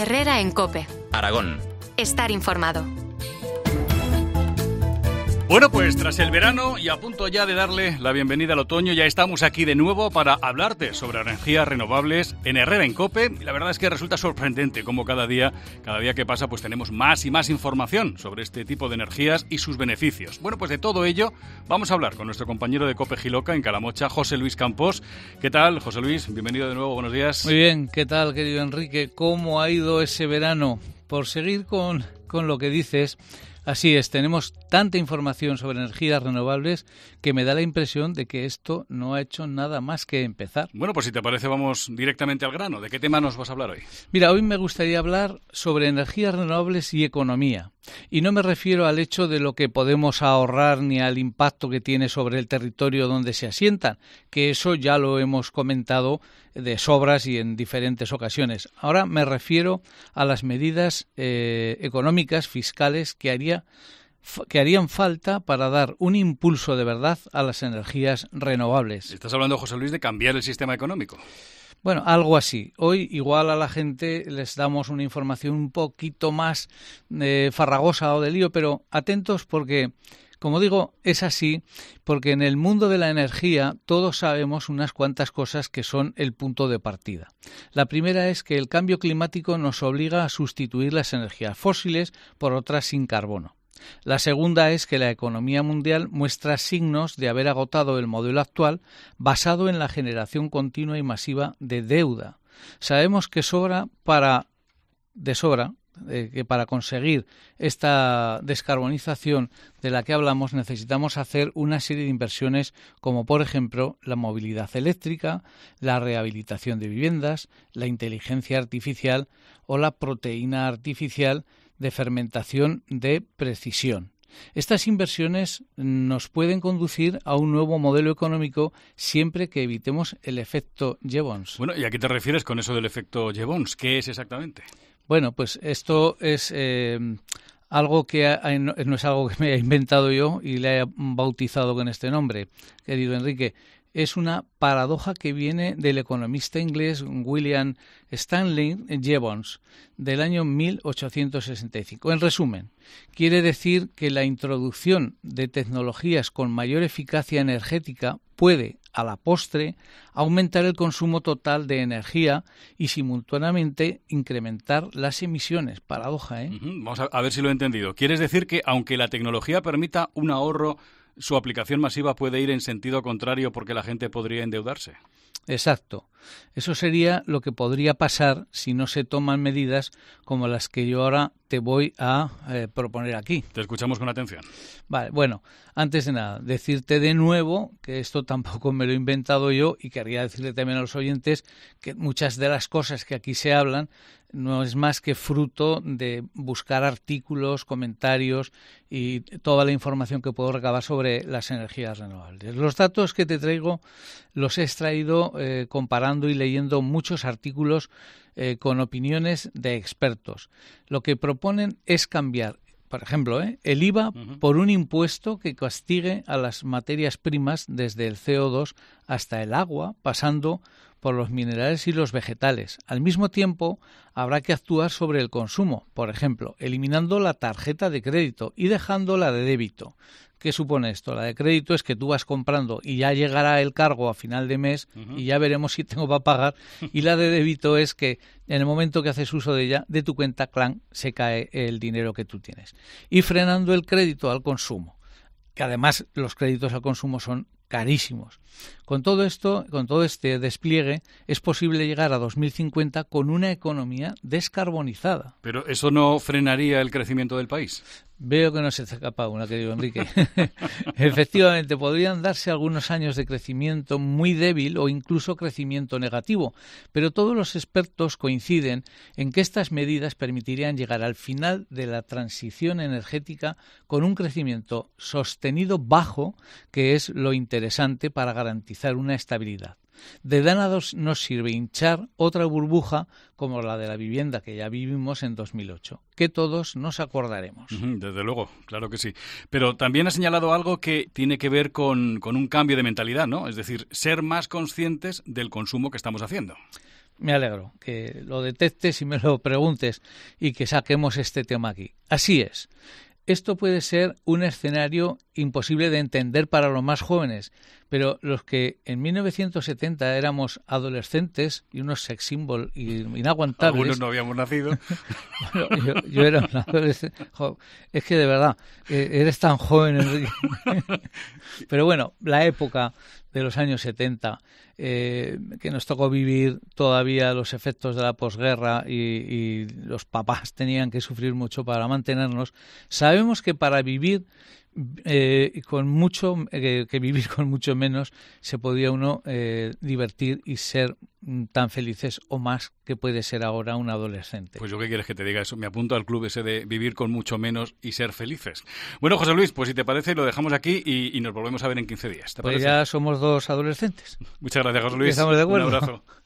Herrera en COPE. Aragón. Estar informado. Bueno, pues tras el verano y a punto ya de darle la bienvenida al otoño, ya estamos aquí de nuevo para hablarte sobre energías renovables en Herrera en COPE. Y la verdad es que resulta sorprendente cómo cada día que pasa pues tenemos más y más información sobre este tipo de energías y sus beneficios. Bueno, pues de todo ello vamos a hablar con nuestro compañero de COPE Jiloca en Calamocha, José Luis Campos. ¿Qué tal, José Luis? Bienvenido de nuevo, buenos días. Muy bien, ¿qué tal, querido Enrique? ¿Cómo ha ido ese verano? Por seguir con lo que dices... Así es, tenemos tanta información sobre energías renovables que me da la impresión de que esto no ha hecho nada más que empezar. Bueno, pues si te parece vamos directamente al grano. ¿De qué tema nos vas a hablar hoy? Mira, hoy me gustaría hablar sobre energías renovables y economía. Y no me refiero al hecho de lo que podemos ahorrar ni al impacto que tiene sobre el territorio donde se asientan, que eso ya lo hemos comentado de sobras y en diferentes ocasiones. Ahora me refiero a las medidas económicas, fiscales, que harían falta para dar un impulso de verdad a las energías renovables. Estás hablando, José Luis, de cambiar el sistema económico. Bueno, algo así. Hoy igual a la gente les damos una información un poquito más farragosa o de lío, pero atentos porque, como digo, es así porque en el mundo de la energía todos sabemos unas cuantas cosas que son el punto de partida. La primera es que el cambio climático nos obliga a sustituir las energías fósiles por otras sin carbono. La segunda es que la economía mundial muestra signos de haber agotado el modelo actual basado en la generación continua y masiva de deuda. Sabemos que que para conseguir esta descarbonización de la que hablamos necesitamos hacer una serie de inversiones como por ejemplo la movilidad eléctrica, la rehabilitación de viviendas, la inteligencia artificial o la proteína artificial de fermentación de precisión. Estas inversiones nos pueden conducir a un nuevo modelo económico siempre que evitemos el efecto Jevons. Bueno, ¿y a qué te refieres con eso del efecto Jevons? ¿Qué es exactamente? Bueno, pues esto es algo que no es algo que me haya inventado yo y le haya bautizado con este nombre, querido Enrique. Es una paradoja que viene del economista inglés William Stanley Jevons del año 1865. En resumen, quiere decir que la introducción de tecnologías con mayor eficacia energética puede, a la postre, aumentar el consumo total de energía y simultáneamente incrementar las emisiones. Paradoja, ¿eh? Vamos a ver si lo he entendido. ¿Quieres decir que aunque la tecnología permita un ahorro, su aplicación masiva puede ir en sentido contrario porque la gente podría endeudarse? Exacto. Eso sería lo que podría pasar si no se toman medidas como las que yo ahora te voy a proponer aquí. Te escuchamos con atención. Vale, bueno, antes de nada, decirte de nuevo que esto tampoco me lo he inventado yo y querría decirle también a los oyentes que muchas de las cosas que aquí se hablan no es más que fruto de buscar artículos, comentarios y toda la información que puedo recabar sobre las energías renovables. Los datos que te traigo los he extraído comparando y leyendo muchos artículos con opiniones de expertos. Lo que proponen es cambiar, por ejemplo, el IVA por un impuesto que castigue a las materias primas desde el CO2 hasta el agua, pasando por los minerales y los vegetales. Al mismo tiempo, habrá que actuar sobre el consumo, por ejemplo, eliminando la tarjeta de crédito y dejando la de débito. ¿Qué supone esto? La de crédito es que tú vas comprando y ya llegará el cargo a final de mes y ya veremos si tengo para pagar. Y la de débito es que en el momento que haces uso de ella, de tu cuenta, clan, se cae el dinero que tú tienes. Y frenando el crédito al consumo, que además los créditos al consumo son carísimos. Con todo esto, con todo este despliegue, es posible llegar a 2050 con una economía descarbonizada. ¿Pero eso no frenaría el crecimiento del país? Veo que no se te escapa una, querido Enrique. Efectivamente, podrían darse algunos años de crecimiento muy débil o incluso crecimiento negativo, pero todos los expertos coinciden en que estas medidas permitirían llegar al final de la transición energética con un crecimiento sostenido bajo, que es lo interesante para garantizar una estabilidad. De nada nos sirve hinchar otra burbuja como la de la vivienda que ya vivimos en 2008, que todos nos acordaremos. Desde luego, claro que sí. Pero también ha señalado algo que tiene que ver con un cambio de mentalidad, ¿no? Es decir, ser más conscientes del consumo que estamos haciendo. me alegro que lo detectes y me lo preguntes y que saquemos este tema aquí. Así es. Esto puede ser un escenario imposible de entender para los más jóvenes, pero los que en 1970 éramos adolescentes y unos sex symbol inaguantables... Algunos no habíamos nacido. Bueno, yo era un adolescente. Es que de verdad, eres tan joven, Enrique. Pero bueno, la época de los años 70, que nos tocó vivir todavía los efectos de la posguerra y los papás tenían que sufrir mucho para mantenernos, sabemos que para vivir con mucho que vivir con mucho menos se podía uno divertir y ser tan felices o más que puede ser ahora un adolescente. Pues yo qué quieres que te diga eso, me apunto al club ese de vivir con mucho menos y ser felices. Bueno, José Luis, pues si te parece lo dejamos aquí y nos volvemos a ver en 15 días. ¿Te parece? Pues ya somos dos adolescentes. Muchas gracias, José Luis. Estamos de acuerdo. Un abrazo.